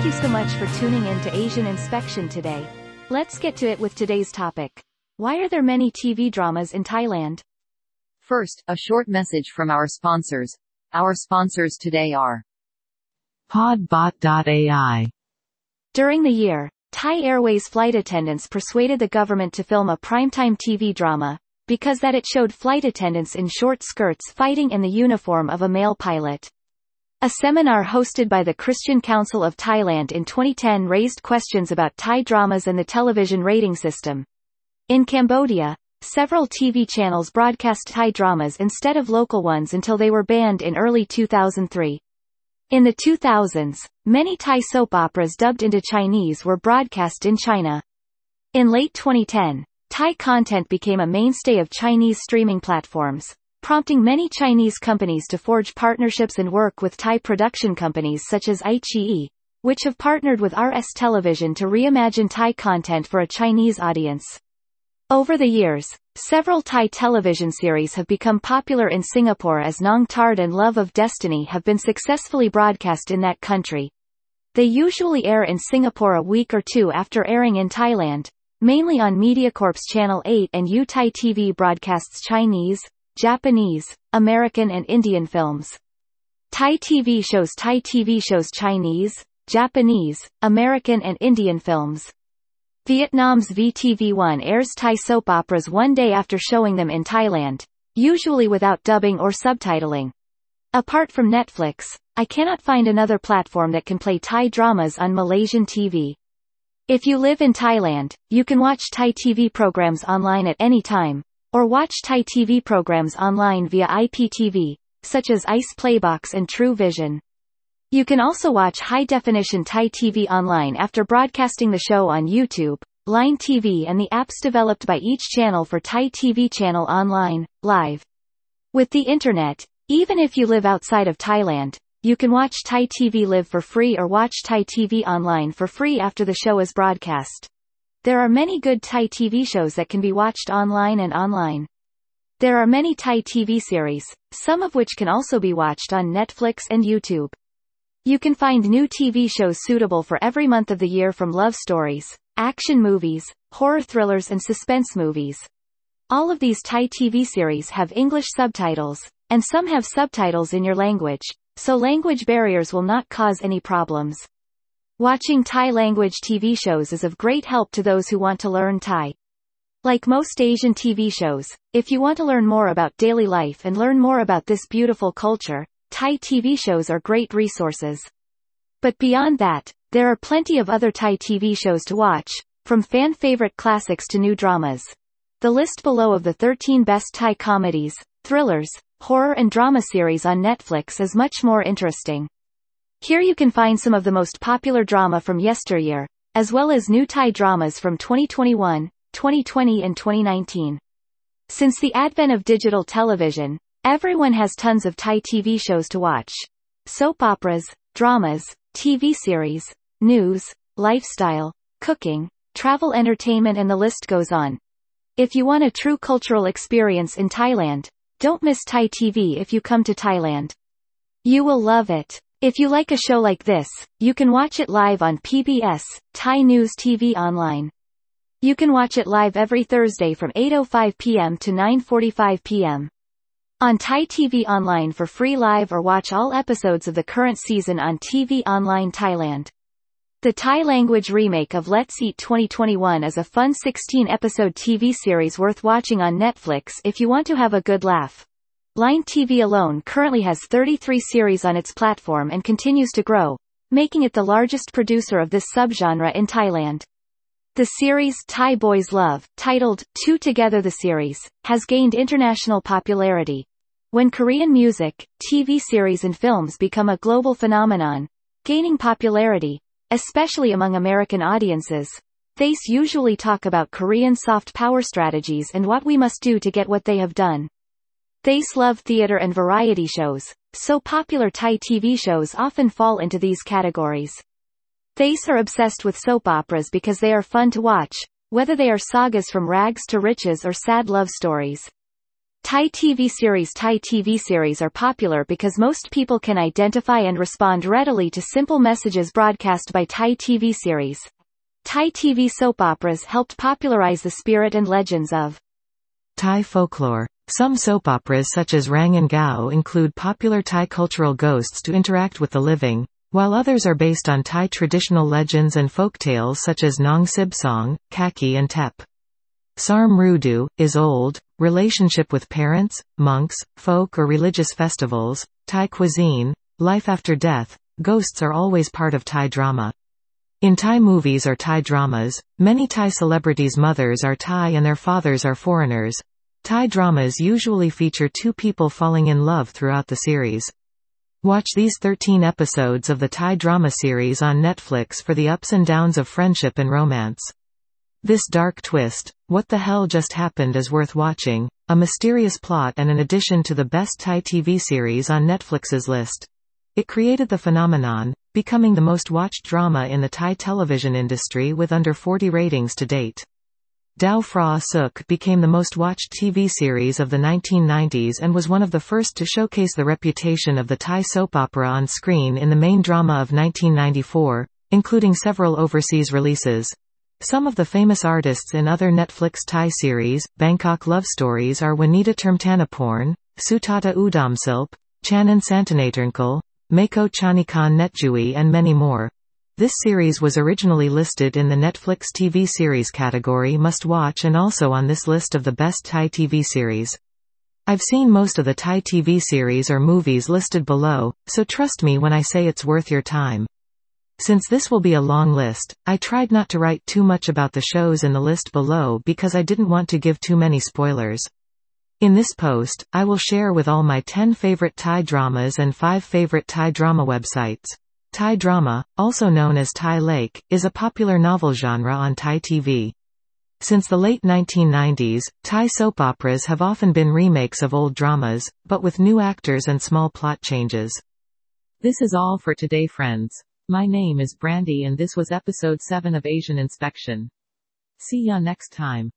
you so much for tuning in to Asian Inspection today. Let's get to it with today's topic. Why are there many TV dramas in Thailand? First, a short message from our sponsors. Our sponsors today are Podbot.ai. During the year, Thai Airways flight attendants persuaded the government to film a primetime TV drama, because that it showed flight attendants in short skirts fighting in the uniform of a male pilot. A seminar hosted by the Christian Council of Thailand in 2010 raised questions about Thai dramas and the television rating system. In Cambodia, several TV channels broadcast Thai dramas instead of local ones until they were banned in early 2003. In the 2000s, many Thai soap operas dubbed into Chinese were broadcast in China. In late 2010, Thai content became a mainstay of Chinese streaming platforms, prompting many Chinese companies to forge partnerships and work with Thai production companies such as iQIYI, which have partnered with RS Television to reimagine Thai content for a Chinese audience. Over the years, several Thai television series have become popular in Singapore as Nong Tard and Love of Destiny have been successfully broadcast in that country. They usually air in Singapore a week or two after airing in Thailand, mainly on MediaCorp's Channel 8, and Thai TV broadcasts Chinese, Japanese, American and Indian films. Thai TV shows Chinese, Japanese, American and Indian films. Vietnam's VTV1 airs Thai soap operas one day after showing them in Thailand, usually without dubbing or subtitling. Apart from Netflix, I cannot find another platform that can play Thai dramas on Malaysian TV. If you live in Thailand, you can watch Thai TV programs online at any time, or watch Thai TV programs online via IPTV, such as Ice Playbox and True Vision. You can also watch high-definition Thai TV online after broadcasting the show on YouTube, Line TV and the apps developed by each channel for Thai TV channel online, live. With the internet, even if you live outside of Thailand, you can watch Thai TV live for free or watch Thai TV online for free after the show is broadcast. There are many good Thai TV shows that can be watched online and online. There are many Thai TV series, some of which can also be watched on Netflix and YouTube. You can find new TV shows suitable for every month of the year, from love stories, action movies, horror thrillers and suspense movies. All of these Thai TV series have English subtitles, and some have subtitles in your language, so language barriers will not cause any problems. Watching Thai language TV shows is of great help to those who want to learn Thai. Like most Asian TV shows, if you want to learn more about daily life and learn more about this beautiful culture, Thai TV shows are great resources. But beyond that, there are plenty of other Thai TV shows to watch, from fan-favorite classics to new dramas. The list below of the 13 best Thai comedies, thrillers, horror and drama series on Netflix is much more interesting. Here you can find some of the most popular drama from yesteryear, as well as new Thai dramas from 2021, 2020 and 2019. Since the advent of digital television, everyone has tons of Thai TV shows to watch. Soap operas, dramas, TV series, news, lifestyle, cooking, travel entertainment and the list goes on. If you want a true cultural experience in Thailand, don't miss Thai TV if you come to Thailand. You will love it. If you like a show like this, you can watch it live on PBS, Thai News TV online. You can watch it live every Thursday from 8:05 p.m. to 9:45 p.m. on Thai TV online for free live, or watch all episodes of the current season on TV Online Thailand. The Thai language remake of Let's Eat 2021 is a fun 16-episode TV series worth watching on Netflix if you want to have a good laugh. Line TV alone currently has 33 series on its platform and continues to grow, making it the largest producer of this subgenre in Thailand. The series Thai Boys Love, titled Two Together the series, has gained international popularity. When Korean music, TV series and films become a global phenomenon, gaining popularity, especially among American audiences, they usually talk about Korean soft power strategies and what we must do to get what they have done. They love theater and variety shows, so popular Thai TV shows often fall into these categories. They are obsessed with soap operas because they are fun to watch, whether they are sagas from rags to riches or sad love stories. Thai TV series are popular because most people can identify and respond readily to simple messages broadcast by Thai TV series. Thai TV soap operas helped popularize the spirit and legends of Thai folklore. Some soap operas such as Rang and Gao include popular Thai cultural ghosts to interact with the living, while others are based on Thai traditional legends and folk tales such as Nong Sib Song, Kaki and Tep. Sarm Rudu, is old, relationship with parents, monks, folk or religious festivals, Thai cuisine, life after death, ghosts are always part of Thai drama. In Thai movies or Thai dramas, many Thai celebrities' mothers are Thai and their fathers are foreigners. Thai dramas usually feature two people falling in love throughout the series. Watch these 13 episodes of the Thai drama series on Netflix for the ups and downs of friendship and romance. This dark twist, what the hell just happened, is worth watching, a mysterious plot and an addition to the best Thai TV series on Netflix's list. It created the phenomenon, becoming the most watched drama in the Thai television industry with under 40 ratings to date. Dao Phra Suk became the most watched TV series of the 1990s and was one of the first to showcase the reputation of the Thai soap opera on screen in the main drama of 1994, including several overseas releases. Some of the famous artists in other Netflix Thai series, Bangkok Love Stories, are Wanita Termtanaporn, Sutata Udamsilp, Chanan Santanaturnkal, Mako Chanikan Netjui and many more. This series was originally listed in the Netflix TV series category Must Watch and also on this list of the best Thai TV series. I've seen most of the Thai TV series or movies listed below, so trust me when I say it's worth your time. Since this will be a long list, I tried not to write too much about the shows in the list below because I didn't want to give too many spoilers. In this post, I will share with all my 10 favorite Thai dramas and 5 favorite Thai drama websites. Thai drama, also known as Thai Lake, is a popular novel genre on Thai TV. Since the late 1990s, Thai soap operas have often been remakes of old dramas, but with new actors and small plot changes. This is all for today, friends. My name is Brandy and this was episode 7 of Asian Inspection. See ya next time.